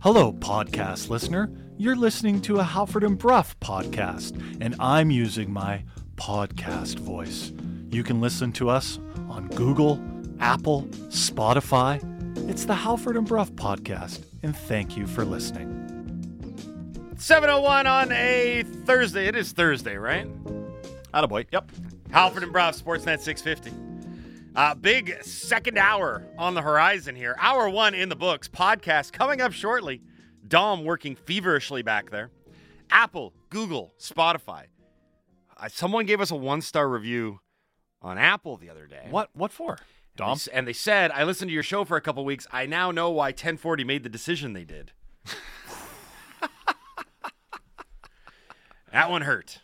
Hello, podcast listener. You're listening to a Halford and Bruff podcast, and I'm using my podcast voice. You can listen to us on Google, Apple, Spotify. It's the Halford and Bruff podcast, and thank you for listening. 7:01 on a Thursday. It is Thursday, right? Attaboy. Yep. Halford and Bruff, Sportsnet 650. Big second hour on the horizon here. Hour one in the books. Podcast coming up shortly. Dom working feverishly back there. Apple, Google, Spotify. Someone gave us a 1-star review on Apple the other day. What for? Dom? And they said, I listened to your show for a couple weeks. I now know why 1040 made the decision they did. That one hurt.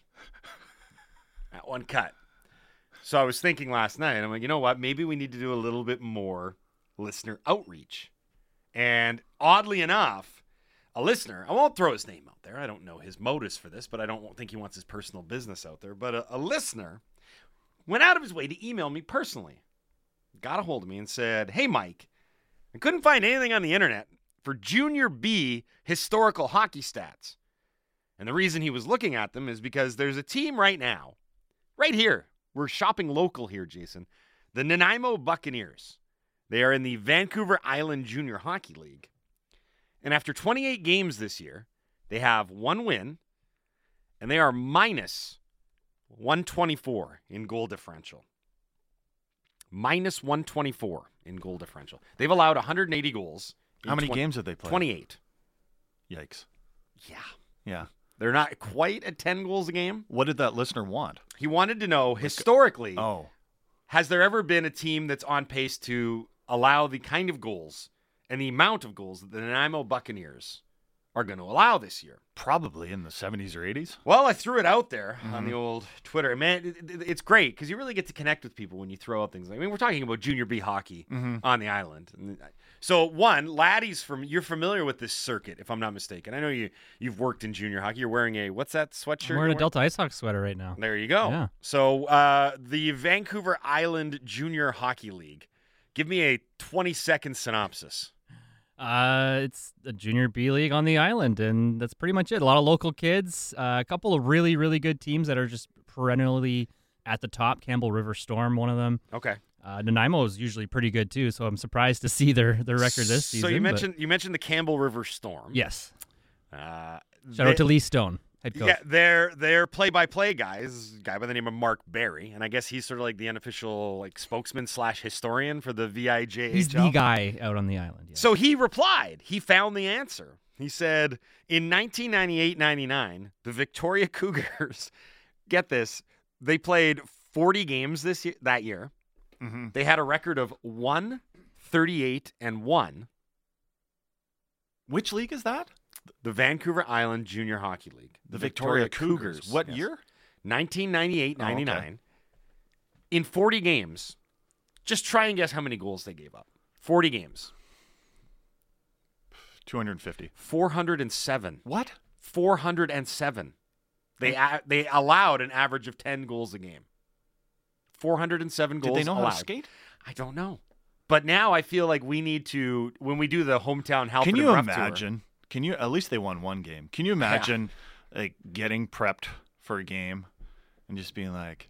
That one cut. So I was thinking last night, I'm like, you know what? Maybe we need to do a little bit more listener outreach. And oddly enough, a listener, I won't throw his name out there. I don't know his motives for this, but I don't think he wants his personal business out there. But a listener went out of his way to email me personally, got a hold of me and said, hey, Mike, I couldn't find anything on the internet for Junior B historical hockey stats. And the reason he was looking at them is because there's a team right now, right here. We're shopping local here, Jason. The Nanaimo Buccaneers. They are in the Vancouver Island Junior Hockey League. And after 28 games this year, they have one win, and they are minus 124 in goal differential. Minus 124 in goal differential. They've allowed 180 goals. How many games have they played? 28. Yikes. Yeah. They're not quite at 10 goals a game. What did that listener want? He wanted to know, historically, Oh. has there ever been a team that's on pace to allow the kind of goals and the amount of goals that the Nanaimo Buccaneers are going to allow this year? Probably in the 70s or 80s. Well, I threw it out there on the old Twitter. Man, it's great because you really get to connect with people when you throw out things like, we're talking about Junior B hockey on the island. So, one, Laddie's you're familiar with this circuit, if I'm not mistaken. I know you've worked in junior hockey. You're wearing a, what's that sweatshirt? I'm wearing a Delta Ice Hawks sweater right now. There you go. Yeah. So, the Vancouver Island Junior Hockey League. Give me a 20-second synopsis. It's a junior B league on the island, and that's pretty much it. A lot of local kids, a couple of really, really good teams that are just perennially at the top. Campbell River Storm, one of them. Okay. Nanaimo is usually pretty good too, so I'm surprised to see their record this season. So you mentioned the Campbell River Storm. Yes. Shout Shout out to Lee Stone, head coach. Yeah, their play-by-play guy is a guy by the name of Mark Barry, and I guess he's sort of like the unofficial spokesman / historian for the VIJHL. He's the guy out on the island. Yeah. So he replied. He found the answer. He said, in 1998-99, the Victoria Cougars, get this, they played 40 games that year. Mm-hmm. They had a record of 1-38-1. Which league is that? The Vancouver Island Junior Hockey League. The Victoria Cougars. What year? 1998-99. Oh, okay. In 40 games, just try and guess how many goals they gave up. 40 games. 250. 407. What? 407. They allowed an average of 10 goals a game. 407 goals Did they know allowed. how to skate? I don't know. But now I feel like we need to, when we do the hometown Halford Can you and Bruff imagine? At least they won one game. Can you imagine getting prepped for a game and just being like,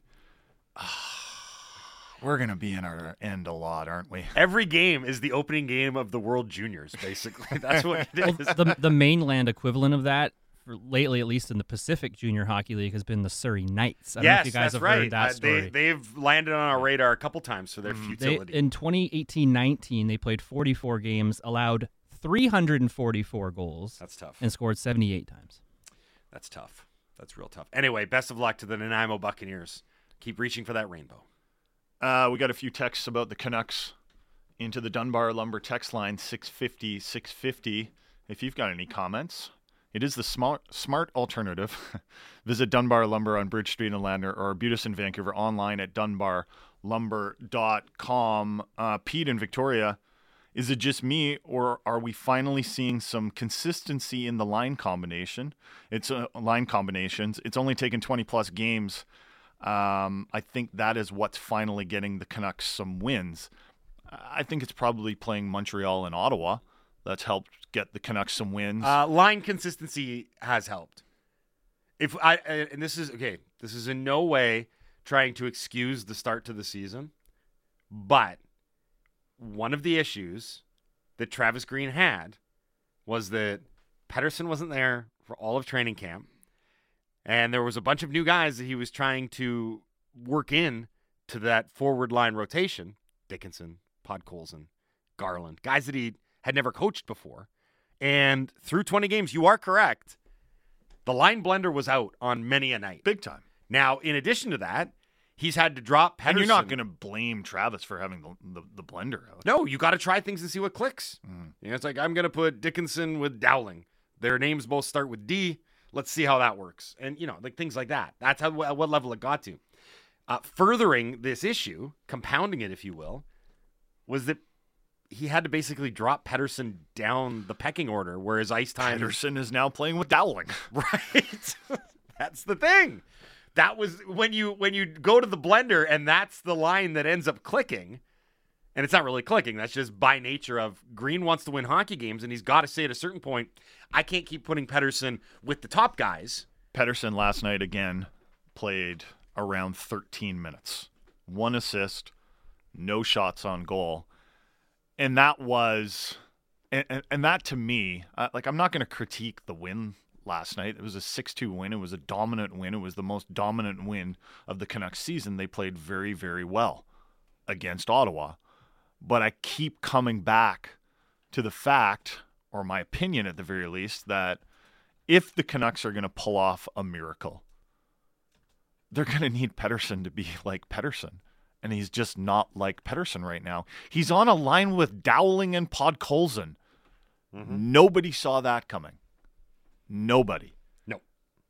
we're going to be in our end a lot, aren't we? Every game is the opening game of the World Juniors, basically. That's what it is. Well, the mainland equivalent of that, lately, at least in the Pacific Junior Hockey League, has been the Surrey Knights. I don't know if you guys have heard that story. They've landed on our radar a couple times for their futility. In 2018-19, they played 44 games, allowed 344 goals. That's tough. And scored 78 times. That's tough. That's real tough. Anyway, best of luck to the Nanaimo Buccaneers. Keep reaching for that rainbow. We got a few texts about the Canucks into the Dunbar Lumber text line, 650-650. If you've got any comments, it is the smart alternative. Visit Dunbar Lumber on Bridge Street in Ladner or Arbutus in Vancouver online at dunbarlumber.com. Pete in Victoria, is it just me or are we finally seeing some consistency in the line combination? It's line combinations. It's only taken 20-plus games. I think that is what's finally getting the Canucks some wins. I think it's probably playing Montreal and Ottawa that's helped get the Canucks some wins. Line consistency has helped. And this is in no way trying to excuse the start to the season, but one of the issues that Travis Green had was that Pettersson wasn't there for all of training camp, and there was a bunch of new guys that he was trying to work in to that forward line rotation. Dickinson, Podkolzin, Garland, guys that he had never coached before. And through 20 games, you are correct, the line blender was out on many a night. Big time. Now, in addition to that, he's had to drop Pettersson. And you're not going to blame Travis for having the blender out. No, you got to try things and see what clicks. You know, it's like, I'm going to put Dickinson with Dowling. Their names both start with D. Let's see how that works. And, you know, like things like that. That's what level it got to. Furthering this issue, compounding it, if you will, was that he had to basically drop Pettersson down the pecking order, where his ice time... Pettersson is now playing with Dowling. Right? That's the thing. That was when you go to the blender and that's the line that ends up clicking, and it's not really clicking. That's just by nature of Green wants to win hockey games, and he's got to say at a certain point, I can't keep putting Pettersson with the top guys. Pettersson last night again played around 13 minutes. 1 assist, no shots on goal. And that was, and that to me, I'm not going to critique the win last night. It was a 6-2 win. It was a dominant win. It was the most dominant win of the Canucks season. They played very, very well against Ottawa. But I keep coming back to the fact, or my opinion at the very least, that if the Canucks are going to pull off a miracle, they're going to need Pettersson to be like Pettersson. And he's just not like Pettersson right now. He's on a line with Dowling and Podkolzin. Nobody saw that coming. Nobody. No.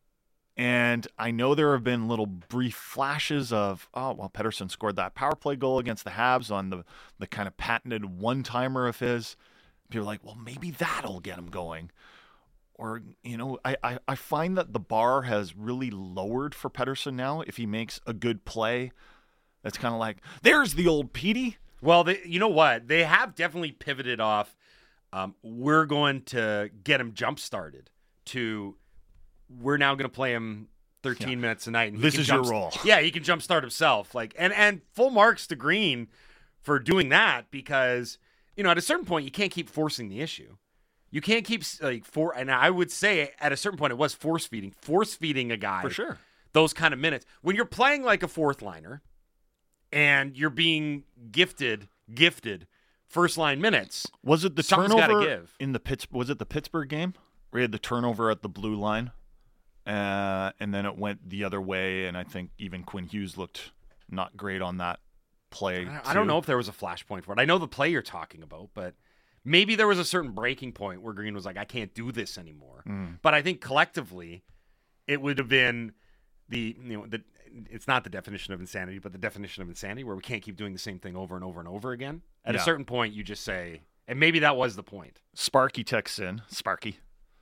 And I know there have been little brief flashes of, Pettersson scored that power play goal against the Habs on the kind of patented one-timer of his. People are like, well, maybe that'll get him going. Or, you know, I find that the bar has really lowered for Pettersson now. If he makes a good play, that's kind of like, there's the old Petey. Well, you know what? They have definitely pivoted off. We're going to get him jump-started to we're now going to play him 13 minutes a night. And this is your role. Yeah, he can jump-start himself. And full marks to Green for doing that because, you know, at a certain point, you can't keep forcing the issue. You can't keep, and I would say at a certain point, it was force-feeding a guy. For sure. Those kind of minutes. When you're playing like a fourth liner, and you're being gifted first line minutes. Was it the something's turnover give. in was it the Pittsburgh game where he had the turnover at the blue line, and then it went the other way, and I think even Quinn Hughes looked not great on that play. I don't know if there was a flashpoint for it. I know the play you're talking about, but maybe there was a certain breaking point where Green was like, I can't do this anymore. But I think collectively, it would have been it's not the definition of insanity, but the definition of insanity where we can't keep doing the same thing over and over and over again. At a certain point, you just say, and maybe that was the point. Sparky texts in. Sparky.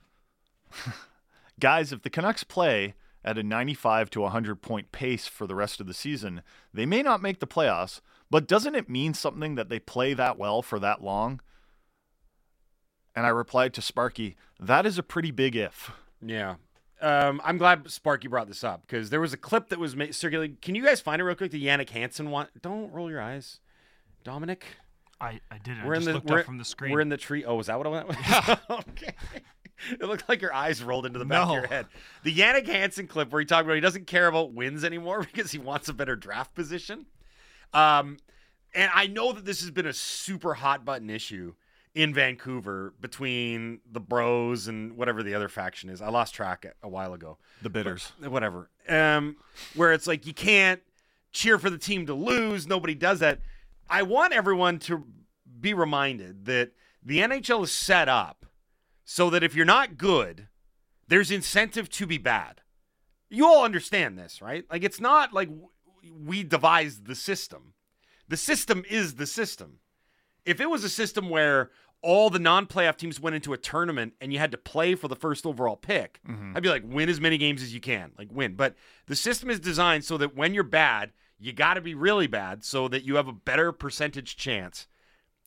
Guys, if the Canucks play at a 95 to 100 point pace for the rest of the season, they may not make the playoffs, but doesn't it mean something that they play that well for that long? And I replied to Sparky, that is a pretty big if. Yeah. I'm glad Sparky brought this up because there was a clip that was circulating. Can you guys find it real quick? The Yannick Hansen one. Don't roll your eyes, Dominic. I didn't. I just looked up from the screen. We're in the tree. Oh, was that what I was? Yeah. Okay. It looked like your eyes rolled into the back of your head. The Yannick Hansen clip where he talked about he doesn't care about wins anymore because he wants a better draft position. And I know that this has been a super hot button issue in Vancouver between the Bros and whatever the other faction is. I lost track a while ago. The Bitters. But whatever. Where it's like you can't cheer for the team to lose. Nobody does that. I want everyone to be reminded that the NHL is set up so that if you're not good, there's incentive to be bad. You all understand this, right? Like it's not like we devised the system. The system is the system. If it was a system where all the non-playoff teams went into a tournament and you had to play for the first overall pick, I'd be like, win as many games as you can. Like, win. But the system is designed so that when you're bad, you got to be really bad so that you have a better percentage chance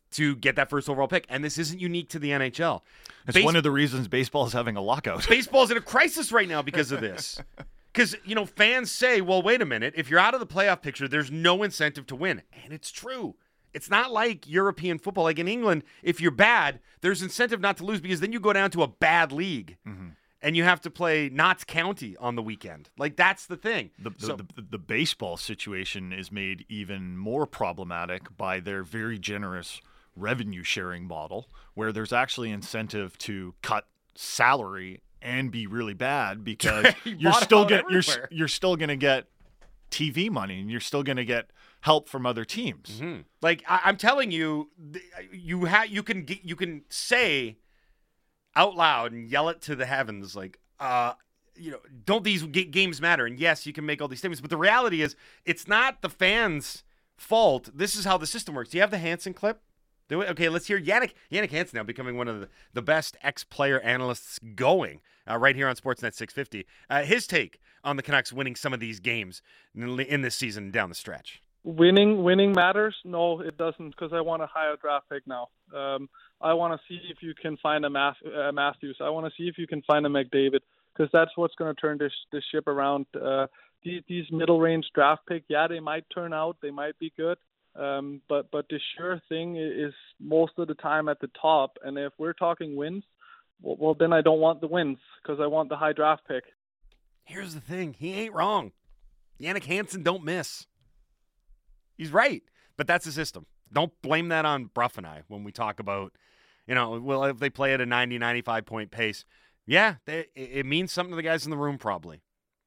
to get that first overall pick. And this isn't unique to the NHL. It's one of the reasons baseball is having a lockout. Baseball's in a crisis right now because of this. Because, fans say, well, wait a minute. If you're out of the playoff picture, there's no incentive to win. And it's true. It's not like European football. Like in England, if you're bad, there's incentive not to lose because then you go down to a bad league. Mm-hmm. And you have to play Notts County on the weekend. Like, that's the thing. The baseball situation is made even more problematic by their very generous revenue sharing model, where there's actually incentive to cut salary and be really bad because you're still going to get TV money and you're still going to get help from other teams. Mm-hmm. Like I'm telling you, you can say out loud and yell it to the heavens, like, don't these games matter? And yes, you can make all these statements, but the reality is it's not the fans' fault. This is how the system works. Do you have the Hansen clip? Okay, let's hear Yannick Hansen now becoming one of the best ex-player analysts going right here on Sportsnet 650. His take on the Canucks winning some of these games in this season down the stretch. Winning matters? No, it doesn't, because I want a higher draft pick now. I want to see if you can find a Matthews. I want to see if you can find a McDavid, because that's what's going to turn this ship around. These middle-range draft picks, they might turn out. They might be good. But the sure thing is most of the time at the top. And if we're talking wins, well then I don't want the wins because I want the high draft pick. Here's the thing. He ain't wrong. Yannick Hansen don't miss. He's right. But that's the system. Don't blame that on Bruff and I when we talk about, if they play at a 90, 95-point pace. Yeah, it means something to the guys in the room probably.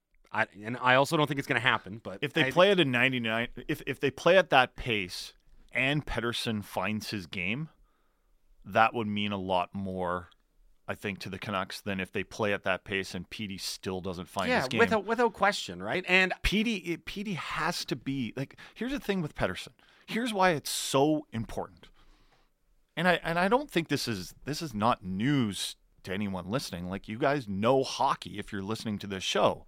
I also don't think it's going to happen. But if they play at a 99, if they play at that pace and Pettersson finds his game, that would mean a lot more, I think, to the Canucks than if they play at that pace and Petey still doesn't find his game. Yeah, without question, right? And Petey has to be like. Here's the thing with Pettersson. Here's why it's so important. And I don't think this is not news to anyone listening. Like, you guys know hockey if you're listening to this show.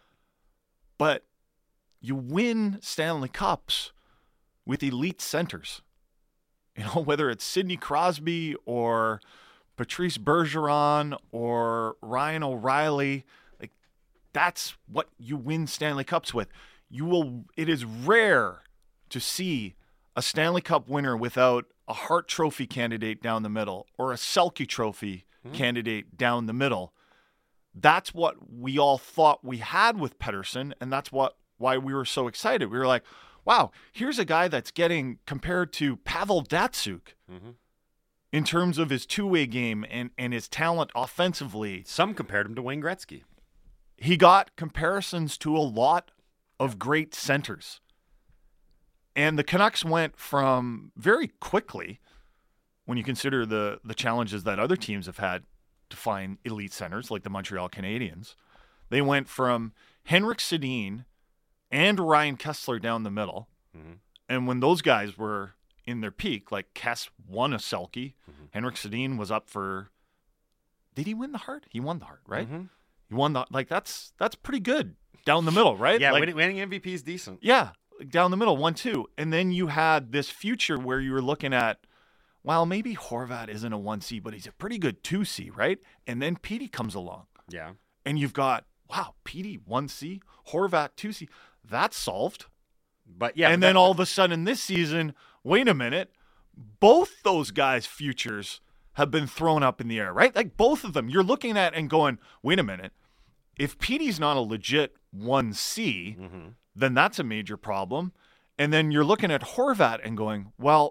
But you win Stanley Cups with elite centers. Whether it's Sidney Crosby or Patrice Bergeron or Ryan O'Reilly, like, that's what you win Stanley Cups with. It is rare to see a Stanley Cup winner without a Hart Trophy candidate down the middle or a Selke Trophy candidate down the middle. That's what we all thought we had with Pettersson, and that's why we were so excited. We were like, wow, here's a guy that's getting compared to Pavel Datsyuk in terms of his two-way game and his talent offensively. Some compared him to Wayne Gretzky. He got comparisons to a lot of great centers. And the Canucks went from very quickly, when you consider the challenges that other teams have had to find elite centers, like the Montreal Canadiens, they went from Henrik Sedin and Ryan Kessler down the middle. Mm-hmm. And when those guys were in their peak, like Kess won a Selke, Henrik Sedin was up for. Did he win the Hart? He won the Hart, right? Mm-hmm. He won the that's pretty good down the middle, right? Yeah, winning MVP is decent. Yeah, down the middle, 1-2, and then you had this future where you were looking at. Well, maybe Horvat isn't a 1C, but he's a pretty good 2C, right? And then Petey comes along. Yeah. And you've got, Petey 1C, Horvat 2C. That's solved. But yeah. And then all of a sudden this season, wait a minute, both those guys' futures have been thrown up in the air, right? Like both of them. You're looking at and going, wait a minute, if Petey's not a legit 1C, then that's a major problem. And then you're looking at Horvat and going, well,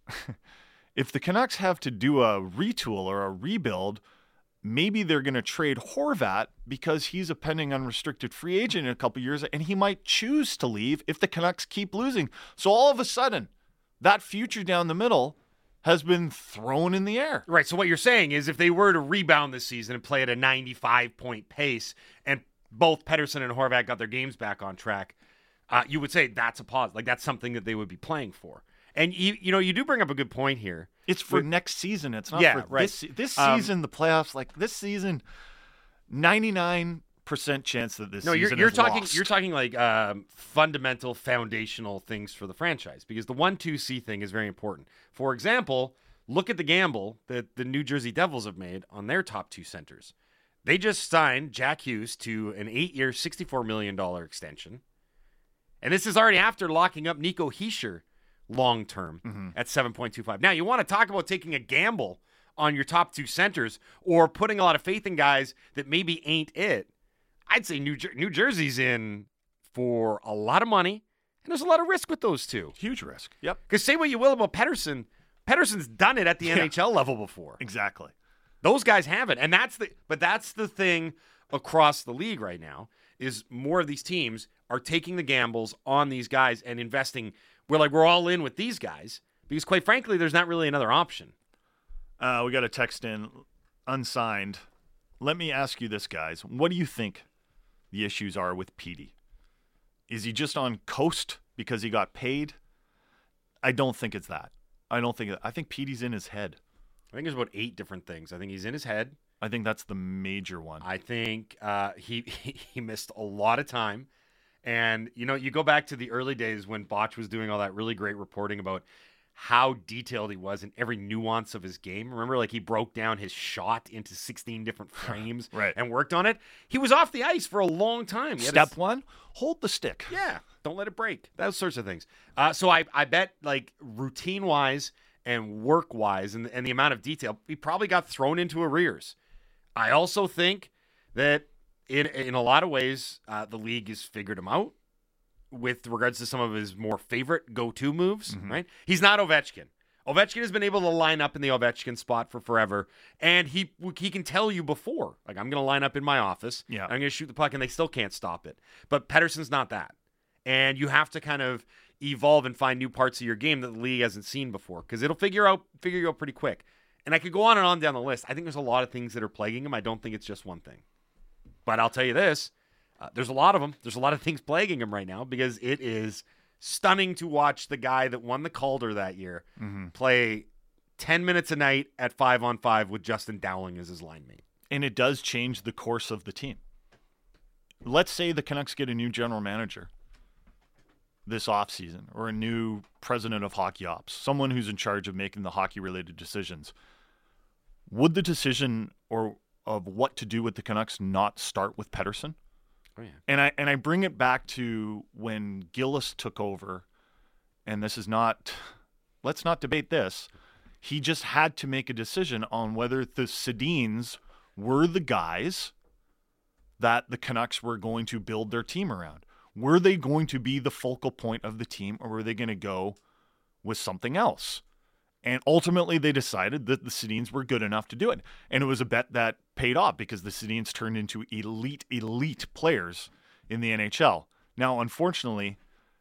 if the Canucks have to do a retool or a rebuild, maybe they're going to trade Horvat because he's a pending unrestricted free agent in a couple years, and he might choose to leave if the Canucks keep losing. So all of a sudden, that future down the middle has been thrown in the air. Right, so what you're saying is if they were to rebound this season and play at a 95-point pace, and both Pettersson and Horvat got their games back on track, you would say that's a positive. Like, that's something that they would be playing for. And you do bring up a good point here. It's for next season. It's not for right. this season, the playoffs. Like this season, 99% 100% chance that this season you're is talking lost. you're talking like fundamental, foundational things for the franchise, because the 1-2C thing is very important. For example, look at the gamble that the New Jersey Devils have made on their top two centers. They just signed Jack Hughes to an 8-year, $64 million extension. And this is already after locking up Nico Hischier long-term at 7.25. Now, you want to talk about taking a gamble on your top two centers or putting a lot of faith in guys that maybe ain't it. I'd say New Jersey's in for a lot of money, and there's a lot of risk with those two. Huge risk. Yep. Because say what you will about Pettersson, Pettersson's done it at the NHL level before. Exactly. Those guys haven't, and that's the thing across the league right now is more of these teams are taking the gambles on these guys and investing. We're all in with these guys because, quite frankly, there's not really another option. We got a text in, unsigned. Let me ask you this, guys. What do you think the issues are with Petey? Is he just on coast because he got paid? I don't think it's that. I think Petey's in his head. I think there's about 8 different things. I think he's in his head. I think that's the major one. I think he missed a lot of time. And, you go back to the early days when Botch was doing all that really great reporting about how detailed he was in every nuance of his game. Remember, he broke down his shot into 16 different frames right. and worked on it. He was off the ice for a long time. Step 1, hold the stick. Yeah, don't let it break. Those sorts of things. So I bet, routine-wise and work-wise and the amount of detail, he probably got thrown into arrears. I also think that in a lot of ways, the league has figured him out with regards to some of his more favorite go-to moves, right? He's not Ovechkin. Ovechkin has been able to line up in the Ovechkin spot for forever, and he can tell you before, I'm going to line up in my office, I'm going to shoot the puck, and they still can't stop it. But Pettersson's not that. And you have to kind of evolve and find new parts of your game that the league hasn't seen before, because it'll figure you out pretty quick. And I could go on and on down the list. I think there's a lot of things that are plaguing him. I don't think it's just one thing. But I'll tell you this, there's a lot of them. There's a lot of things plaguing him right now because it is stunning to watch the guy that won the Calder that year play 10 minutes a night at 5-on-5 with Justin Dowling as his line mate. And it does change the course of the team. Let's say the Canucks get a new general manager this offseason or a new president of hockey ops, someone who's in charge of making the hockey-related decisions. Would the decision of what to do with the Canucks not start with Pettersson? Oh, yeah. And I bring it back to when Gillis took over, and this is not, let's not debate this. He just had to make a decision on whether the Sedins were the guys that the Canucks were going to build their team around. Were they going to be the focal point of the team, or were they going to go with something else? And ultimately, they decided that the Sedins were good enough to do it. And it was a bet that paid off because the Sedins turned into elite players in the NHL. Now, unfortunately,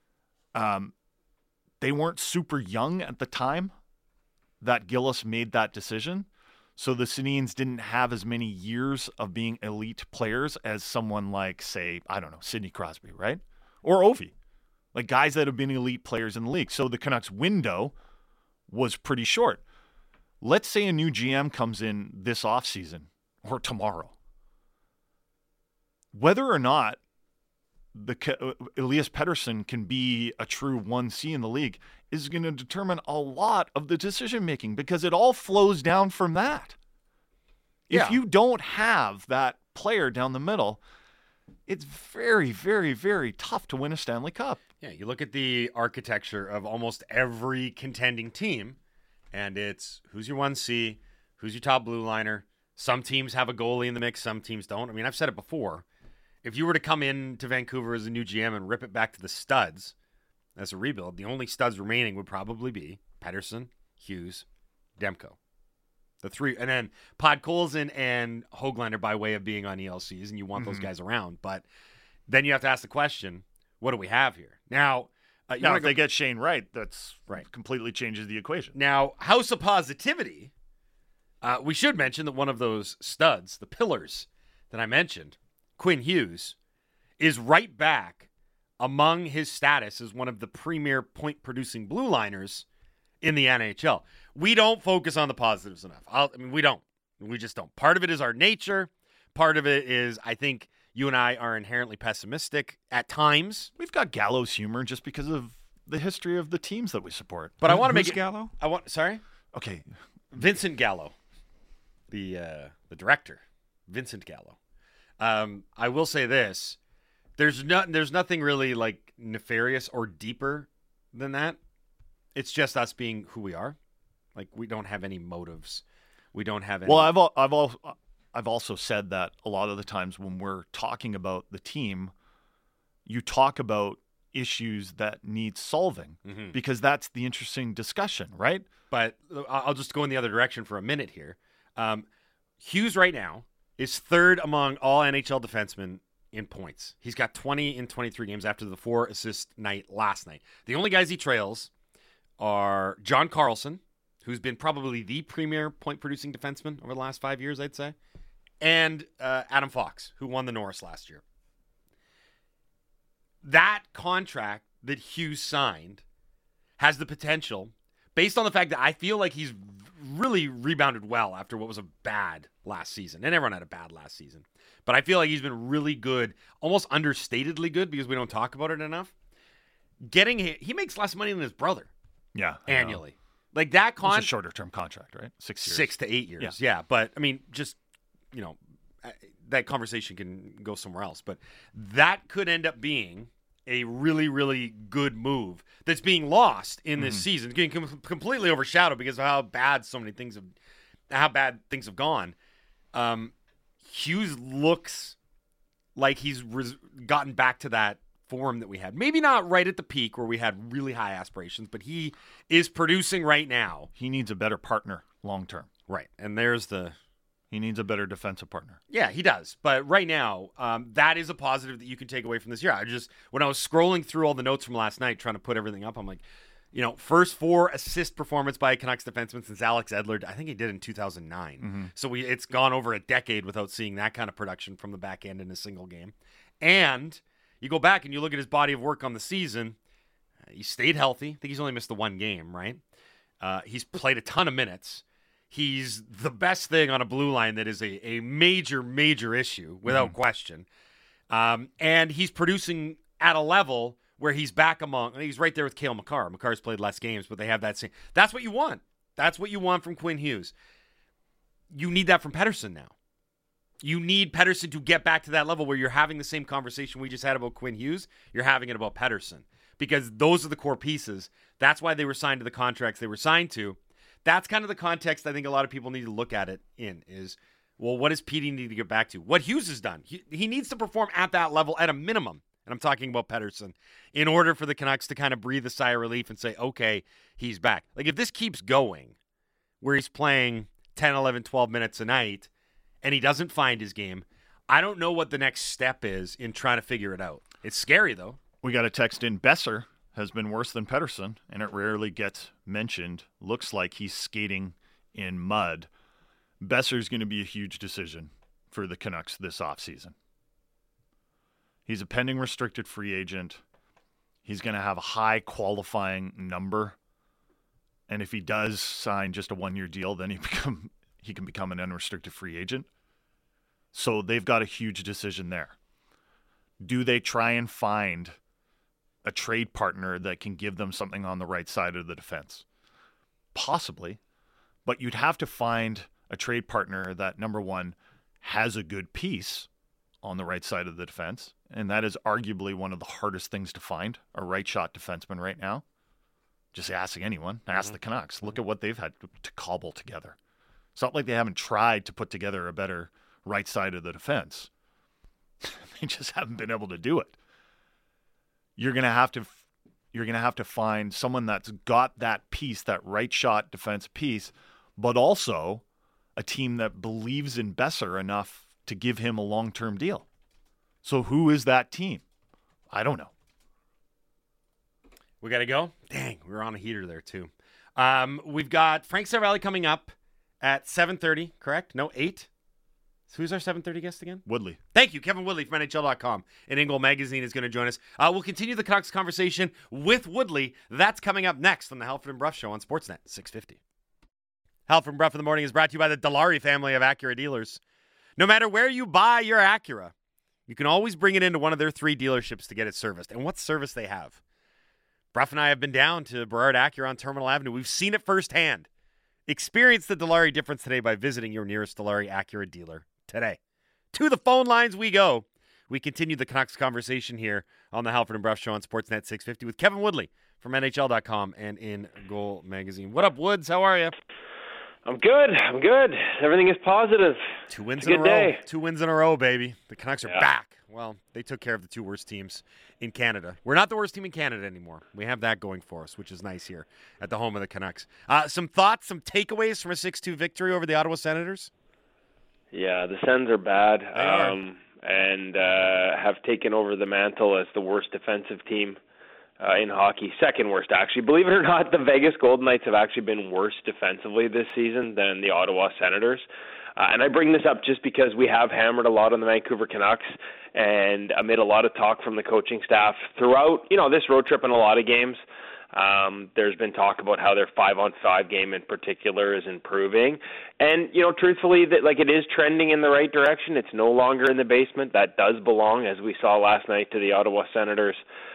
they weren't super young at the time that Gillis made that decision. So the Sedins didn't have as many years of being elite players as someone like, say, I don't know, Sidney Crosby, right? Or Ovi. Like guys that have been elite players in the league. So the Canucks window was pretty short. Let's say a new GM comes in this offseason or tomorrow. Whether or not Elias Pettersson can be a true 1C in the league is going to determine a lot of the decision-making because it all flows down from that. Yeah. If you don't have that player down the middle, it's very, very, very tough to win a Stanley Cup. Yeah, you look at the architecture of almost every contending team, and it's who's your 1C, who's your top blue liner. Some teams have a goalie in the mix, some teams don't. I mean, I've said it before. If you were to come in to Vancouver as a new GM and rip it back to the studs as a rebuild, the only studs remaining would probably be Pettersson, Hughes, Demko. The three, and then Podkolzin and Höglander by way of being on ELCs, and you want those guys around. But then you have to ask the question, what do we have here? Now, if they get Shane Wright, that's right. Completely changes the equation. Now, House of Positivity, we should mention that one of those studs, the pillars that I mentioned, Quinn Hughes, is right back among his status as one of the premier point-producing blue liners in the NHL. We don't focus on the positives enough. We don't. We just don't. Part of it is our nature. Part of it is, I think, you and I are inherently pessimistic at times. We've got Gallo's humor just because of the history of the teams that we support. But I want to make it Gallo. Okay, Vincent Gallo, the director, Vincent Gallo. I will say this: there's nothing really like nefarious or deeper than that. It's just us being who we are. Like, we don't have any motives. We don't have any. Well, I've also said that a lot of the times when we're talking about the team, you talk about issues that need solving because that's the interesting discussion, right? But I'll just go in the other direction for a minute here. Hughes right now is third among all NHL defensemen in points. He's got 20 in 23 games after the 4-assist night last night. The only guys he trails are John Carlson, who's been probably the premier point-producing defenseman over the last 5 years, I'd say, and Adam Fox, who won the Norris last year. That contract that Hughes signed has the potential, based on the fact that I feel like he's really rebounded well after what was a bad last season. And everyone had a bad last season. But I feel like he's been really good, almost understatedly good because we don't talk about it enough. He makes less money than his brother. Yeah. Annually. Like that it's a shorter term contract, right? 6 years. 6 to 8 years. Yeah. But I mean, just, that conversation can go somewhere else. But that could end up being a really, really good move that's being lost in this season. It's getting completely overshadowed because of how bad things have gone. Hughes looks like he's gotten back to that form that we had. Maybe not right at the peak where we had really high aspirations, but he is producing right now. He needs a better partner long term. Right. And he needs a better defensive partner. Yeah, he does. But right now, that is a positive that you can take away from this year. When I was scrolling through all the notes from last night, trying to put everything up, I'm like, first 4-assist performance by a Canucks defenseman since Alex Edler. I think he did in 2009. So it's gone over a decade without seeing that kind of production from the back end in a single game. And you go back and you look at his body of work on the season. He stayed healthy. I think he's only missed the one game, right? He's played a ton of minutes. He's the best thing on a blue line that is a major, major issue, without question. And he's producing at a level where he's he's right there with Cale Makar. Makar's played less games, but they have that same. That's what you want. That's what you want from Quinn Hughes. You need that from Pettersson now. You need Pettersson to get back to that level where you're having the same conversation we just had about Quinn Hughes. You're having it about Pettersson because those are the core pieces. That's why they were signed to the contracts they were signed to. That's kind of the context I think a lot of people need to look at it in is, well, what does Petey need to get back to? What Hughes has done. He needs to perform at that level at a minimum. And I'm talking about Pettersson in order for the Canucks to kind of breathe a sigh of relief and say, okay, he's back. Like if this keeps going where he's playing 10, 11, 12 minutes a night and he doesn't find his game, I don't know what the next step is in trying to figure it out. It's scary though. We got a text in. Besser has been worse than Pettersson, and it rarely gets mentioned. Looks like he's skating in mud. Besser's going to be a huge decision for the Canucks this offseason. He's a pending restricted free agent. He's going to have a high qualifying number. And if he does sign just a one-year deal, then he can become an unrestricted free agent. So they've got a huge decision there. Do they try and find a trade partner that can give them something on the right side of the defense? Possibly, but you'd have to find a trade partner that, number one, has a good piece on the right side of the defense, and that is arguably one of the hardest things to find, a right shot defenseman right now. Just asking anyone, ask the Canucks. Look at what they've had to cobble together. It's not like they haven't tried to put together a better right side of the defense. They just haven't been able to do it. You're going to have to find someone that's got that piece, that right shot defense piece, but also a team that believes in Besser enough to give him a long-term deal. So who is that team? I don't know. We got to go? Dang, we were on a heater there too. We've got Frank Seravalli coming up at 7:30, correct? No, 8? So who's our 7:30 guest again? Woodley. Thank you. Kevin Woodley from NHL.com and Ingle Magazine is going to join us. We'll continue the Canucks conversation with Woodley. That's coming up next on the Halford and Bruff Show on Sportsnet 650. Halford and Bruff in the Morning is brought to you by the Dilawri family of Acura dealers. No matter where you buy your Acura, You can always bring it into one of their 3 dealerships to get it serviced. And what service they have. Bruff and I have been down to Burrard Acura on Terminal Avenue. We've seen it firsthand. Experience the Dilawri difference today by visiting your nearest Dilawri Acura dealer today. To the phone lines we go. We continue the Canucks conversation here on the Halford and Bruff Show on Sportsnet 650 with Kevin Woodley from NHL.com and In Goal Magazine. What up, Woods? How are you? I'm good. Everything is positive. 2 wins in a row. Day. 2 wins in a row, baby. The Canucks are back. Well, they took care of the 2 worst teams in Canada. We're not the worst team in Canada anymore. We have that going for us, which is nice here at the home of the Canucks. Some thoughts, some takeaways from a 6-2 victory over the Ottawa Senators? Yeah, the Sens are bad and have taken over the mantle as the worst defensive team in hockey. Second worst, actually. Believe it or not, the Vegas Golden Knights have actually been worse defensively this season than the Ottawa Senators. And I bring this up just because we have hammered a lot on the Vancouver Canucks, and amid a lot of talk from the coaching staff throughout, this road trip and a lot of games, there's been talk about how their 5-on-5 game in particular is improving. And, truthfully, that it is trending in the right direction. It's no longer in the basement. That does belong, as we saw last night, to the Ottawa Senators.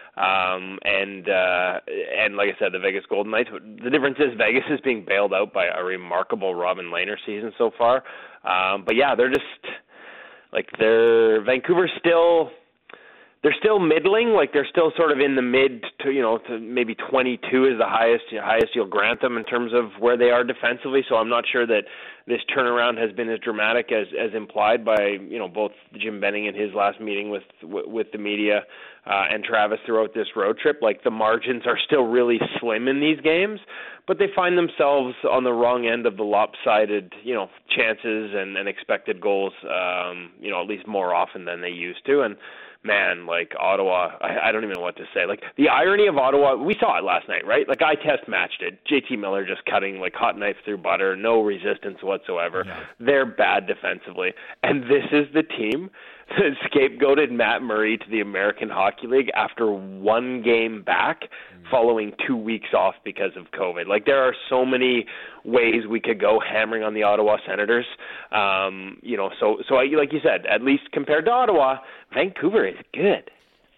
And like I said, the Vegas Golden Knights. The difference is Vegas is being bailed out by a remarkable Robin Lehner season so far. But yeah, they're just Vancouver's still. They're still middling, they're still sort of in the mid to maybe 22 is the highest you'll grant them in terms of where they are defensively. So I'm not sure that this turnaround has been as dramatic as implied by both Jim Benning in his last meeting with the media and Travis throughout this road trip. The margins are still really slim in these games, but they find themselves on the wrong end of the lopsided chances and expected goals at least more often than they used to. And man, Ottawa, I don't even know what to say. The irony of Ottawa, we saw it last night, right? I test matched it. JT Miller just cutting hot knife through butter, no resistance whatsoever. Yeah. They're bad defensively. And this is the team that scapegoated Matt Murray to the American Hockey League after 1 game back following 2 weeks off because of COVID. There are so many ways we could go hammering on the Ottawa Senators. So like you said, at least compared to Ottawa, Vancouver is good.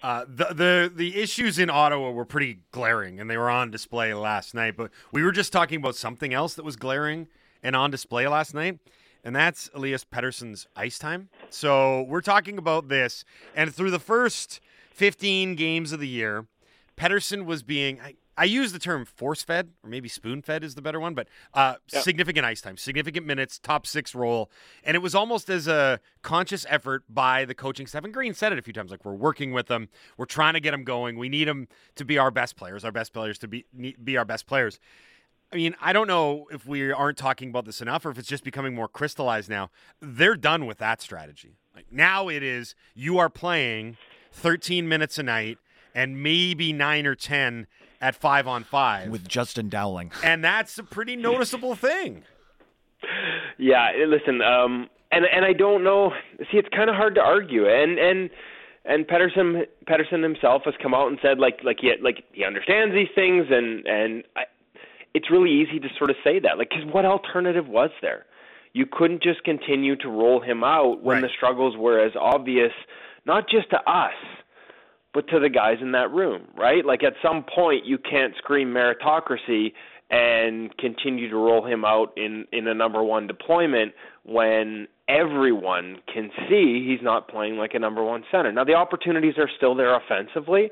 The issues in Ottawa were pretty glaring, and they were on display last night. But we were just talking about something else that was glaring and on display last night, and that's Elias Pettersson's ice time. So we're talking about this, and through the first 15 games of the year, Pettersson was being, I use the term force-fed, or maybe spoon-fed is the better one, but significant ice time, significant minutes, top 6 role. And it was almost as a conscious effort by the coaching staff. And Green said it a few times, we're working with them. We're trying to get them going. We need them to be our best players to be our best players. I mean, I don't know if we aren't talking about this enough or if it's just becoming more crystallized now. They're done with that strategy. Now it is, you are playing 13 minutes a night and maybe 9 or 10 at 5-on-5 with Justin Dowling, and that's a pretty noticeable thing. Yeah, listen, and I don't know. See, it's kind of hard to argue, and Pettersson himself has come out and said he understands these things, and it's really easy to sort of say that, because what alternative was there? You couldn't just continue to roll him out when the struggles were as obvious, not just to us, but to the guys in that room, right? At some point, you can't scream meritocracy and continue to roll him out in a number 1 deployment when everyone can see he's not playing like a number 1 center. Now, the opportunities are still there offensively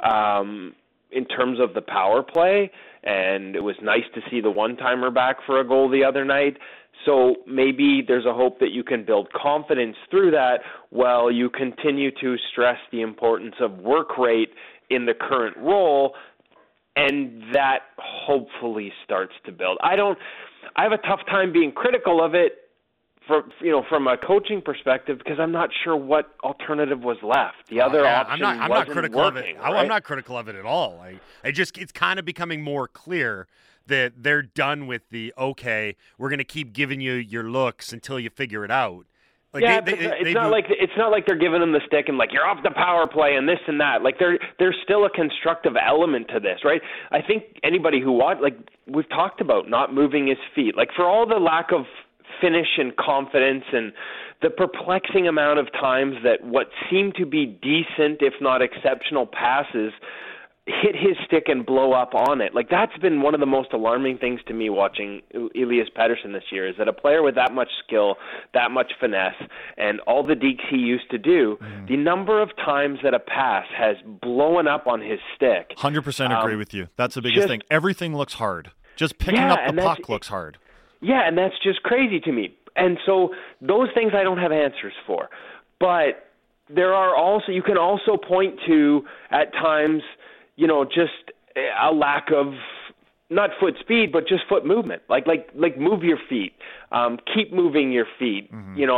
in terms of the power play, and it was nice to see the one-timer back for a goal the other night. So maybe there's a hope that you can build confidence through that while you continue to stress the importance of work rate in the current role, and that hopefully starts to build. I have a tough time being critical of it from a coaching perspective because I'm not sure what alternative was left. The other option I'm not critical working, of it. Right? I'm not critical of it at all. It's kind of becoming more clear that they're done with we're going to keep giving you your looks until you figure it out. It's not like they're giving them the stick and you're off the power play and this and that. There's still a constructive element to this, right? I think anybody who watched, we've talked about not moving his feet. For all the lack of finish and confidence and the perplexing amount of times that what seemed to be decent, if not exceptional passes hit his stick and blow up on it. Like, that's been one of the most alarming things to me watching Elias Pettersson this year, is that a player with that much skill, that much finesse, and all the dekes he used to do, the number of times that a pass has blown up on his stick. 100% agree with you. That's the biggest thing. Everything looks hard. Just picking up the puck looks hard. Yeah, and that's just crazy to me. And so those things I don't have answers for. But there are also, you can also point to, at times, just a lack of not foot speed, but just foot movement. Like move your feet, keep moving your feet.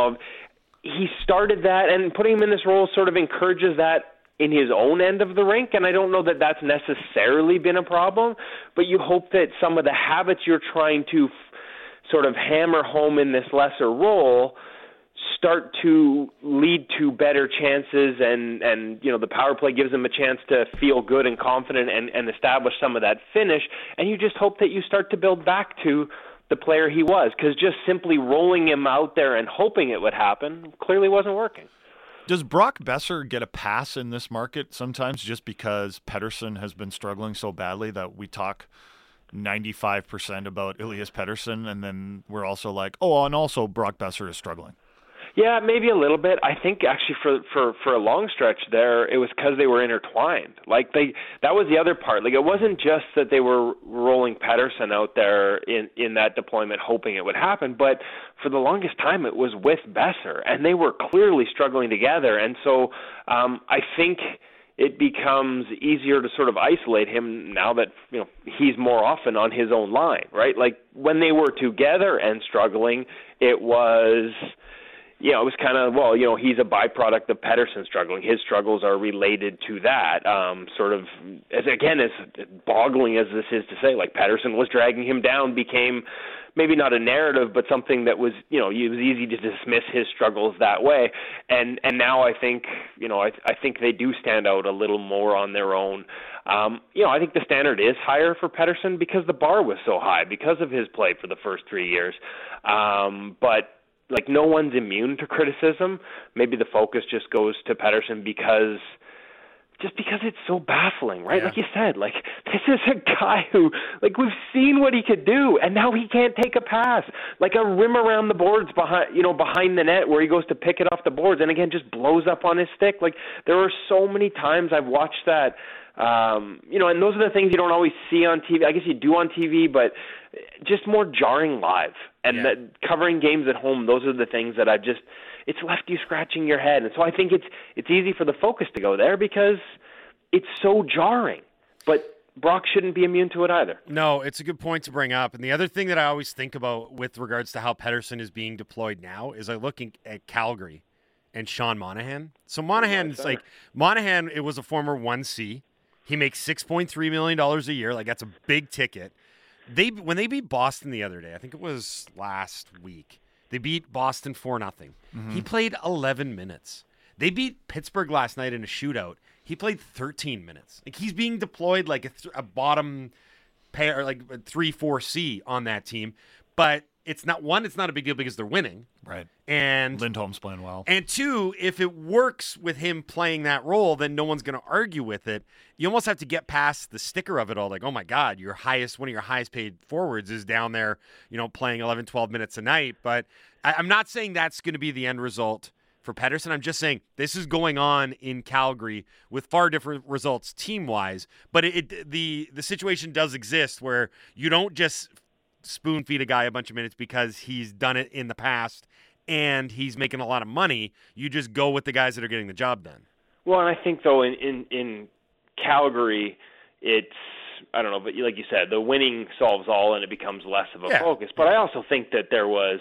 He started that, and putting him in this role sort of encourages that in his own end of the rink. And I don't know that that's necessarily been a problem, but you hope that some of the habits you're trying to sort of hammer home in this lesser role start to lead to better chances, and the power play gives them a chance to feel good and confident and establish some of that finish, and you just hope that you start to build back to the player he was, because just simply rolling him out there and hoping it would happen clearly wasn't working. Does Brock Boeser get a pass in this market sometimes just because Pettersson has been struggling so badly that we talk 95% about Elias Pettersson, and then we're also like, and also Brock Boeser is struggling? Yeah, maybe a little bit. I think actually for a long stretch there, it was because they were intertwined. Like that was the other part. Like, it wasn't just that they were rolling Pettersson out there in that deployment hoping it would happen, but for the longest time it was with Boeser, and they were clearly struggling together. And so I think it becomes easier to sort of isolate him now that he's more often on his own line, right? Like, when they were together and struggling, it was it was kind of, he's a byproduct of Pettersson struggling. His struggles are related to that. Sort of, as boggling as this is to say, like, Pettersson was dragging him down, became maybe not a narrative, but something that was, it was easy to dismiss his struggles that way. And now I think, I think they do stand out a little more on their own. I think the standard is higher for Pettersson because the bar was so high because of his play for the first 3 years. But no one's immune to criticism. Maybe the focus just goes to Pettersson because it's so baffling, right? Yeah. Like you said, this is a guy who, we've seen what he could do, and now he can't take a pass. Like a rim around the boards behind the net where he goes to pick it off the boards, and again, just blows up on his stick. Like, there are so many times I've watched that, and those are the things you don't always see on TV. I guess you do on TV, but just more jarring live. And covering games at home, those are the things that it's left you scratching your head. And so I think it's easy for the focus to go there because it's so jarring. But Brock shouldn't be immune to it either. No, it's a good point to bring up. And the other thing that I always think about with regards to how Pettersson is being deployed now is I look at Calgary and Sean Monahan. So Monahan, it was a former 1C. He makes $6.3 million a year. Like, that's a big ticket. When they beat Boston the other day, I think it was last week, they beat Boston 4-0. Mm-hmm. He played 11 minutes. They beat Pittsburgh last night in a shootout. He played 13 minutes. Like, he's being deployed like a bottom pair, like a 3-4C on that team. But it's not a big deal because they're winning. Right. And Lindholm's playing well. And two, if it works with him playing that role, then no one's going to argue with it. You almost have to get past the sticker of it all. Like, oh my God, one of your highest paid forwards is down there, playing 11, 12 minutes a night. But I'm not saying that's going to be the end result for Pettersson. I'm just saying this is going on in Calgary with far different results team-wise. But the situation does exist where you don't just spoon feed a guy a bunch of minutes because he's done it in the past and he's making a lot of money. You just go with the guys that are getting the job done. Well, and I think, though, in Calgary, it's, I don't know, but like you said, the winning solves all and it becomes less of a focus. But I also think that there was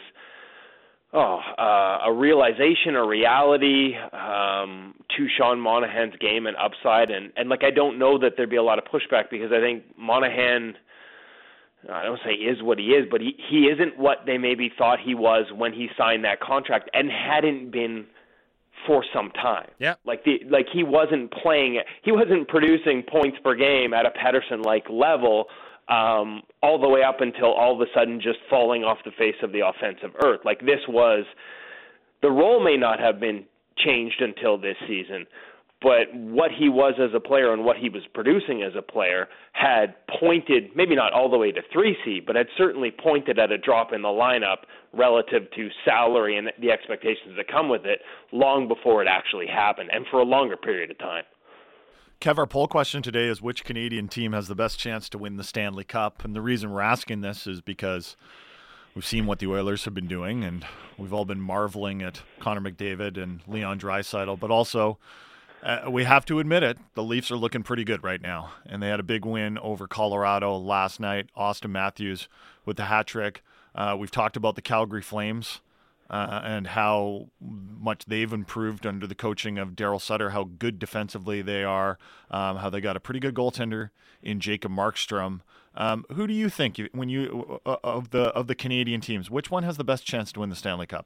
a realization, a reality to Sean Monahan's game and upside. And I don't know that there'd be a lot of pushback because I think Monahan, I don't say is what he is, but he isn't what they maybe thought he was when he signed that contract and hadn't been for some time. Yeah. He wasn't producing points per game at a Pettersson-like level all the way up until all of a sudden just falling off the face of the offensive earth. Like the role may not have been changed until this season, but what he was as a player and what he was producing as a player had pointed, maybe not all the way to 3C, but had certainly pointed at a drop in the lineup relative to salary and the expectations that come with it long before it actually happened, and for a longer period of time. Kev, our poll question today is which Canadian team has the best chance to win the Stanley Cup? And the reason we're asking this is because we've seen what the Oilers have been doing, and we've all been marveling at Connor McDavid and Leon Draisaitl, but also we have to admit it, the Leafs are looking pretty good right now, and they had a big win over Colorado last night. Austin Matthews with the hat trick. We've talked about the Calgary Flames and how much they've improved under the coaching of Daryl Sutter, how good defensively they are, how they got a pretty good goaltender in Jacob Markstrom. Who do you think, when you of the Canadian teams, which one has the best chance to win the Stanley Cup?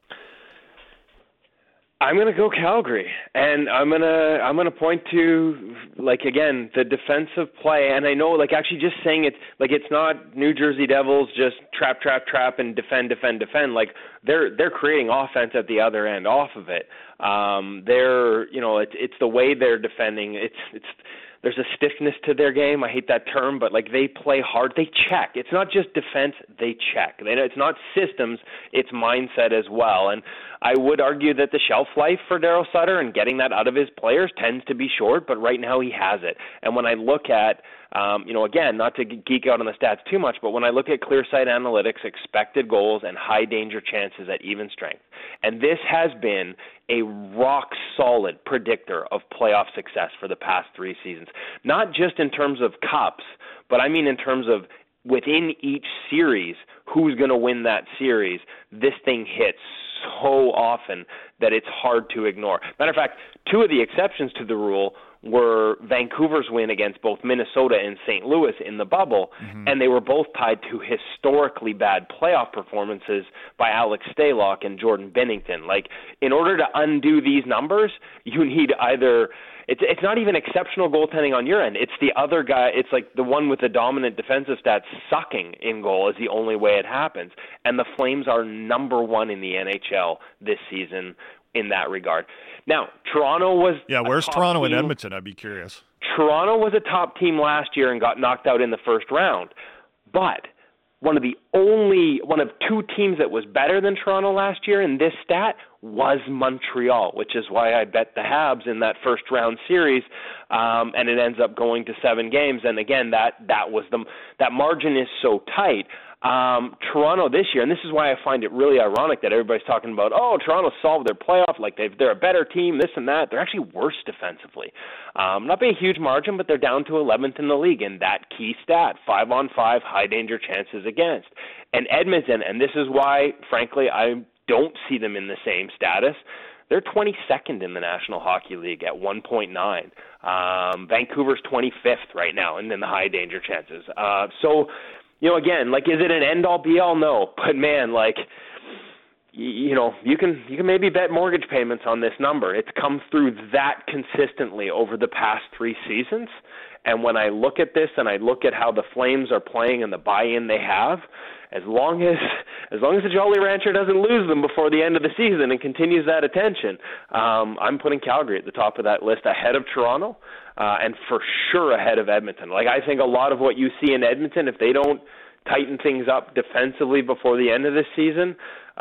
I'm going to go Calgary, and I'm going to point to, like, again, the defensive play. And I know, like, actually just saying it, like, it's not New Jersey Devils just trap and defend. Like, they're creating offense at the other end off of it. It's the way they're defending. It's there's a stiffness to their game. I hate that term, but like they play hard. They check. It's not just defense. They check. It's not systems. It's mindset as well. And I would argue that the shelf life for Daryl Sutter and getting that out of his players tends to be short, but right now he has it. And when I look at, again, not to geek out on the stats too much, but when I look at ClearSight Analytics, expected goals and high danger chances at even strength, and this has been a rock-solid predictor of playoff success for the past 3 seasons. Not just in terms of cups, but I mean in terms of within each series, who's going to win that series. This thing hits so often that it's hard to ignore. Matter of fact, 2 of the exceptions to the rule were Vancouver's win against both Minnesota and St. Louis in the bubble, and they were both tied to historically bad playoff performances by Alex Stalock and Jordan Binnington. Like, in order to undo these numbers, you need either it's not even exceptional goaltending on your end. It's the other guy. It's like the one with the dominant defensive stats sucking in goal is the only way it happens. And the Flames are number 1 in the NHL this season in that regard. Now, Toronto was where's Toronto and Edmonton? I'd be curious. Toronto was a top team last year and got knocked out in the first round. But one of 2 teams that was better than Toronto last year in this stat was Montreal, which is why I bet the Habs in that first round series, and it ends up going to 7 games. And again, that margin is so tight. Toronto this year, and this is why I find it really ironic that everybody's talking about, Toronto solved their playoff, like they're a better team, this and that. They're actually worse defensively. Not by a huge margin, but they're down to 11th in the league in that key stat, 5-on-5, high danger chances against. And Edmonton, and this is why, frankly, I don't see them in the same status, they're 22nd in the National Hockey League at 1.9. Vancouver's 25th right now, and then the high danger chances. Again, like, is it an end-all, be-all? No. But, man, like, you can maybe bet mortgage payments on this number. It's come through that consistently over the past 3 seasons. And when I look at this and I look at how the Flames are playing and the buy-in they have, as long as the Jolly Rancher doesn't lose them before the end of the season and continues that attention, I'm putting Calgary at the top of that list ahead of Toronto. And for sure ahead of Edmonton. Like, I think a lot of what you see in Edmonton, if they don't tighten things up defensively before the end of this season,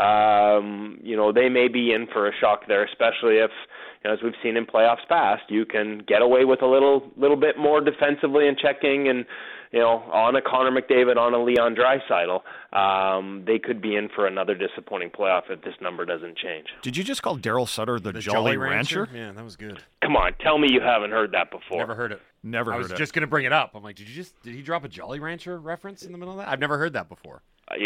they may be in for a shock there, especially if, as we've seen in playoffs past, you can get away with a little bit more defensively and checking and, on a Connor McDavid, on a Leon Draisaitl, they could be in for another disappointing playoff if this number doesn't change. Did you just call Daryl Sutter the Jolly Rancher? Yeah, that was good. Come on, tell me you haven't heard that before. Never heard it. I was just going to bring it up. I'm like, did he drop a Jolly Rancher reference in the middle of that? I've never heard that before.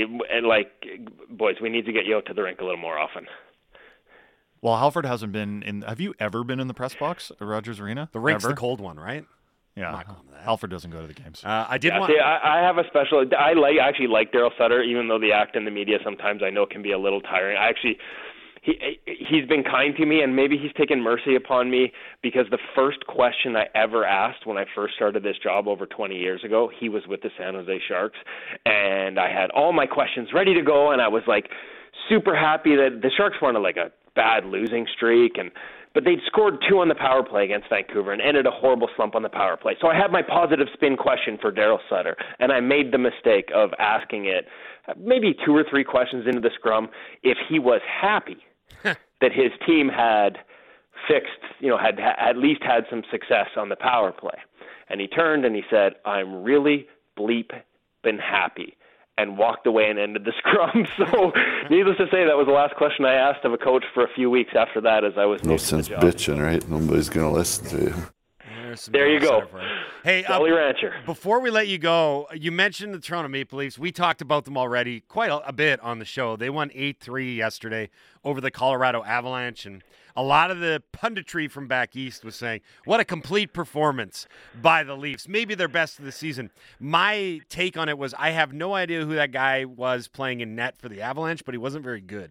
Boys, we need to get you out to the rink a little more often. Well, Halford hasn't been in. Have you ever been in the press box at Rogers Arena? The rink's the cold one, right? Yeah, Halford doesn't go to the games. I have a special. I actually like Daryl Sutter, even though the act in the media sometimes I know can be a little tiring. he's been kind to me, and maybe he's taken mercy upon me, because the first question I ever asked when I first started this job over 20 years ago, he was with the San Jose Sharks, and I had all my questions ready to go, and I was like super happy that the Sharks were on like a bad losing streak, but they'd scored 2 on the power play against Vancouver and ended a horrible slump on the power play. So I had my positive spin question for Daryl Sutter, and I made the mistake of asking it maybe 2 or 3 questions into the scrum if he was happy that his team had fixed, had at least had some success on the power play. And he turned and he said, "I'm really bleeping happy," and walked away and ended the scrum. So needless to say, that was the last question I asked of a coach for a few weeks after that, as I was no sense bitching, right? Nobody's going to listen to you. There you go. Hey, Jolly Rancher. Before we let you go, you mentioned the Toronto Maple Leafs. We talked about them already quite a bit on the show. They won 8-3 yesterday over the Colorado Avalanche, and a lot of the punditry from back east was saying, what a complete performance by the Leafs. Maybe their best of the season. My take on it was, I have no idea who that guy was playing in net for the Avalanche, but he wasn't very good.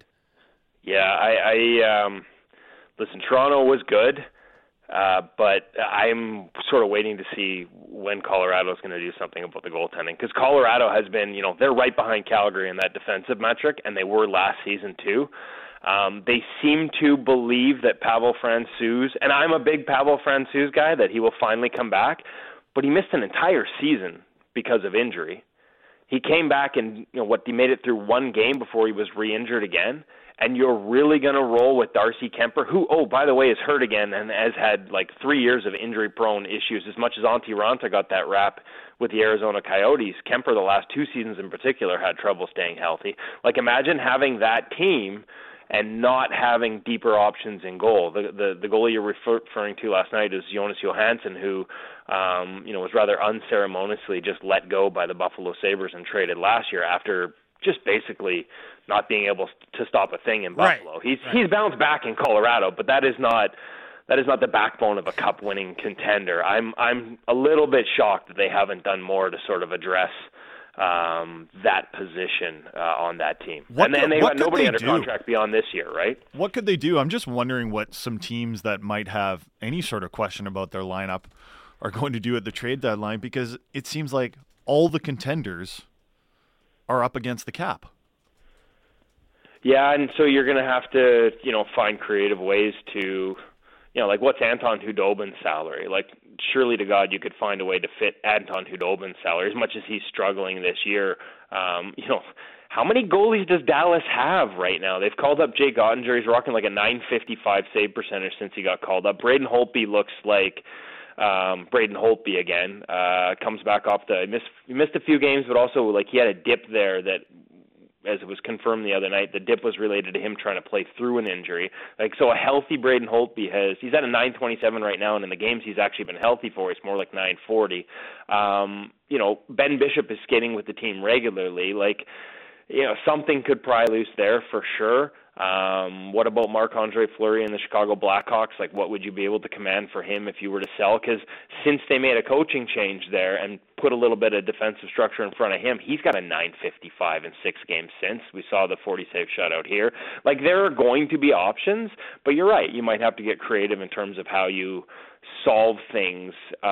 Yeah, listen, Toronto was good. But I'm sort of waiting to see when Colorado is going to do something about the goaltending, because Colorado has been, they're right behind Calgary in that defensive metric, and they were last season too. They seem to believe that Pavel Francouz, and I'm a big Pavel Francouz guy, that he will finally come back, but he missed an entire season because of injury. He came back and, he made it through 1 game before he was re-injured again. And you're really going to roll with Darcy Kemper, who, by the way, is hurt again and has had like 3 years of injury-prone issues. As much as Antti Raanta got that rap with the Arizona Coyotes, Kemper the last 2 seasons in particular had trouble staying healthy. Like, imagine having that team and not having deeper options in goal. The goalie you're referring to last night is Jonas Johansson, who was rather unceremoniously just let go by the Buffalo Sabres and traded last year after just basically not being able to stop a thing in Buffalo. Right. He's bounced back in Colorado, but that is not the backbone of a cup-winning contender. I'm a little bit shocked that they haven't done more to sort of address that position on that team. And they got nobody under contract beyond this year, right? What could they do? I'm just wondering what some teams that might have any sort of question about their lineup are going to do at the trade deadline, because it seems like all the contenders are up against the cap. Yeah, and so you're going to have to, find creative ways to, like, what's Anton Khudobin's salary? Like, surely to God you could find a way to fit Anton Khudobin's salary, as much as he's struggling this year. How many goalies does Dallas have right now? They've called up Jake Ottinger. He's rocking like a .955 save percentage since he got called up. Braden Holtby looks like Braden Holtby again. Comes back off he missed a few games, but also like he had a dip there that, as it was confirmed the other night, the dip was related to him trying to play through an injury. Like, so a healthy Braden Holtby he's at a .927 right now, and in the games he's actually been healthy for, it's more like .940. Ben Bishop is skating with the team regularly. Like, something could pry loose there for sure. What about Marc-Andre Fleury and the Chicago Blackhawks? Like, what would you be able to command for him if you were to sell? Because since they made a coaching change there and put a little bit of defensive structure in front of him, he's got a .955 in 6 games since. We saw the 40-save shutout here. Like, there are going to be options, but you're right. You might have to get creative in terms of how you solve things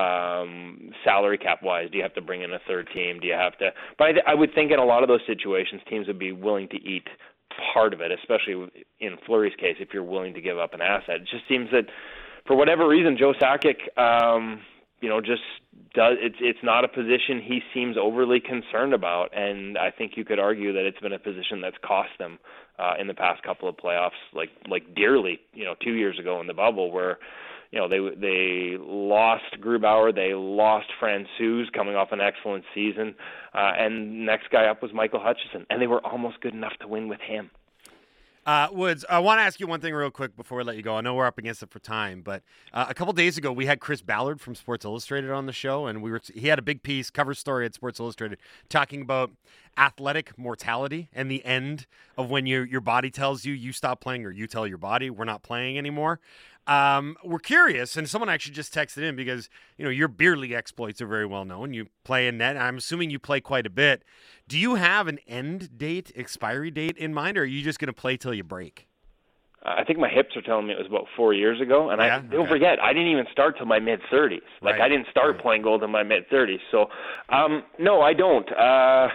salary cap-wise. Do you have to bring in a third team? Do you have to? But I would think in a lot of those situations, teams would be willing to eat part of it, especially in Fleury's case, if you're willing to give up an asset. It just seems that for whatever reason, Joe Sakic, just does. It's not a position he seems overly concerned about, and I think you could argue that it's been a position that's cost them in the past couple of playoffs, like dearly. 2 years ago in the bubble, where they lost Grubauer, they lost Francouz coming off an excellent season, and next guy up was Michael Hutchison, and they were almost good enough to win with him. Woods, I want to ask you one thing real quick before we let you go. I know we're up against it for time, but a couple days ago we had Chris Ballard from Sports Illustrated on the show, and he had a big piece, cover story at Sports Illustrated, talking about athletic mortality and the end of when your body tells you stop playing, or you tell your body we're not playing anymore. We're curious, and someone actually just texted in because, your beer league exploits are very well known. You play in net. I'm assuming you play quite a bit. Do you have an end date, expiry date in mind, or are you just going to play till you break? I think my hips are telling me it was about 4 years ago. And don't forget, I didn't even start till my mid-30s. Like, I didn't start playing gold in my mid-30s. So, no, I don't. I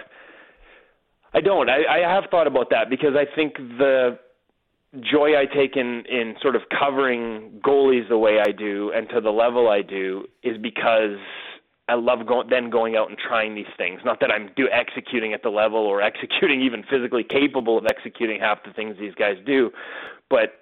have thought about that because I think the joy I take in sort of covering goalies the way I do and to the level I do is because I love going out and trying these things. Not that I'm executing at the level or executing even physically capable of executing half the things these guys do, but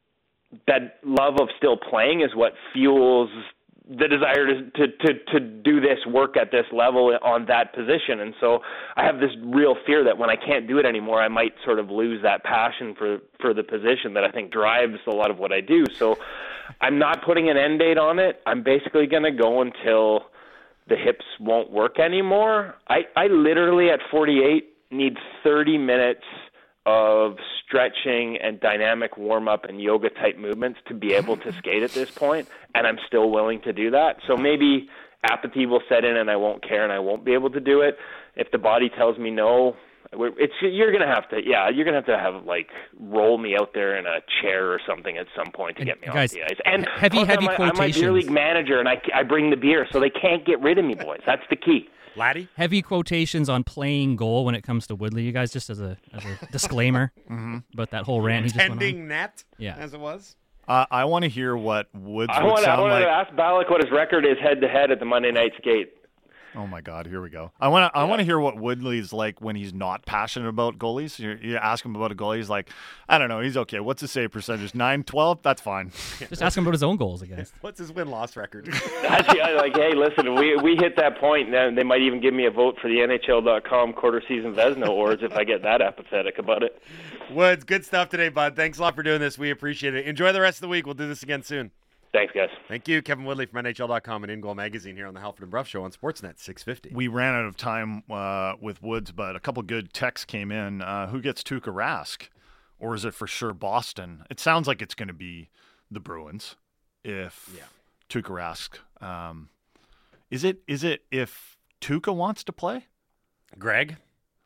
that love of still playing is what fuels the desire to do this work at this level on that position. And so I have this real fear that when I can't do it anymore, I might sort of lose that passion for the position that I think drives a lot of what I do. So I'm not putting an end date on it. I'm basically going to go until the hips won't work anymore. I literally at 48 need 30 minutes of stretching and dynamic warm-up and yoga-type movements to be able to skate at this point, and I'm still willing to do that. So maybe apathy will set in and I won't care and I won't be able to do it. If the body tells me no, you're going to have to have like roll me out there in a chair or something at some point to get me off the ice. And heavy quotations. I'm my beer league manager and I bring the beer, so they can't get rid of me, boys. That's the key. Laddie? Heavy quotations on playing goal when it comes to Woodley, you guys, just as a disclaimer about that whole rant he just went on. Tending net, as it was. I want to hear what Woods I would want sound like. to ask Ballack what his record is head-to-head at the Monday night skate. Oh my God, here we go. I want to hear what Woodley's like when he's not passionate about goalies. You ask him about a goalie, he's like, I don't know, he's okay. What's his save percentage? 9-12? That's fine. Just ask him about his own goals, I guess. What's his win-loss record? Like, hey, listen, we hit that point, and they might even give me a vote for the NHL.com quarter-season Vezina Awards if I get that apathetic about it. Woods, good stuff today, bud. Thanks a lot for doing this. We appreciate it. Enjoy the rest of the week. We'll do this again soon. Thanks, guys. Thank you. Kevin Woodley from NHL.com and In Goal Magazine here on the Halford and Bruff Show on Sportsnet 650. We ran out of time with Woods, but a couple good texts came in. Who gets Tuukka Rask? Or is it for sure Boston? It sounds like it's going to be the Bruins if Tuukka Rask. Is it if Tuukka wants to play? Greg?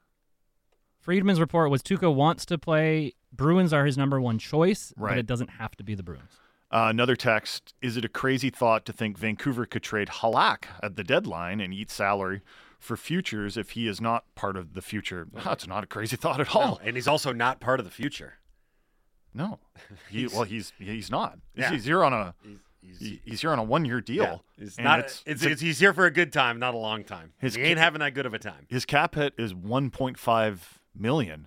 Friedman's report was Tuukka wants to play. Bruins are his number one choice, right, but it doesn't have to be the Bruins. Another text, is it a crazy thought to think Vancouver could trade Halak at the deadline and eat salary for futures if he is not part of the future? That's not a crazy thought at all. No, and he's also not part of the future. No. He's not. Yeah. He's here on a he's here on a 1-year deal. Yeah. He's here for a good time, not a long time. He ain't having that good of a time. His cap hit is $1.5 million.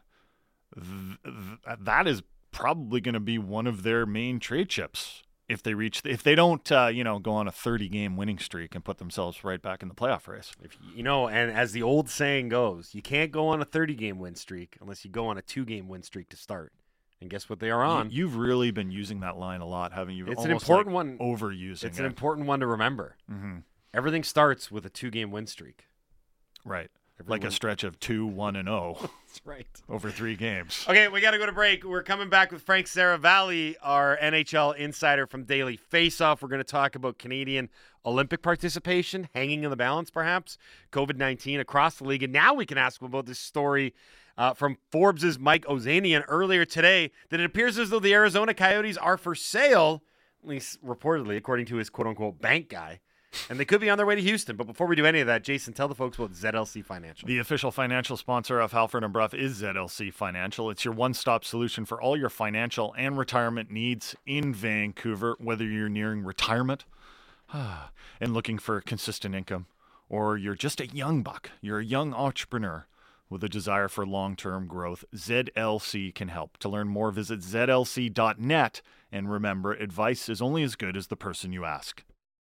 That is probably going to be one of their main trade chips if they don't go on a 30-game winning streak and put themselves right back in the playoff race. And as the old saying goes, you can't go on a 30-game win streak unless you go on a 2-game win streak to start. And guess what they are on? You've really been using that line a lot, haven't you? It's an important one. Overusing it. It's an important one to remember. Mm-hmm. Everything starts with a 2-game win streak. Right. Like a stretch of 2-1-0. That's right. Over 3 games. Okay, we got to go to break. We're coming back with Frank Saravalli, our NHL insider from Daily Faceoff. We're going to talk about Canadian Olympic participation, hanging in the balance perhaps, COVID-19 across the league. And now we can ask him about this story from Forbes' Mike Ozanian earlier today that it appears as though the Arizona Coyotes are for sale, at least reportedly, according to his quote-unquote bank guy. And they could be on their way to Houston. But before we do any of that, Jason, tell the folks about ZLC Financial. The official financial sponsor of Halford and Bruff is ZLC Financial. It's your one-stop solution for all your financial and retirement needs in Vancouver, whether you're nearing retirement and looking for consistent income, or you're just a young buck, you're a young entrepreneur with a desire for long-term growth. ZLC can help. To learn more, visit zlc.net. And remember, advice is only as good as the person you ask.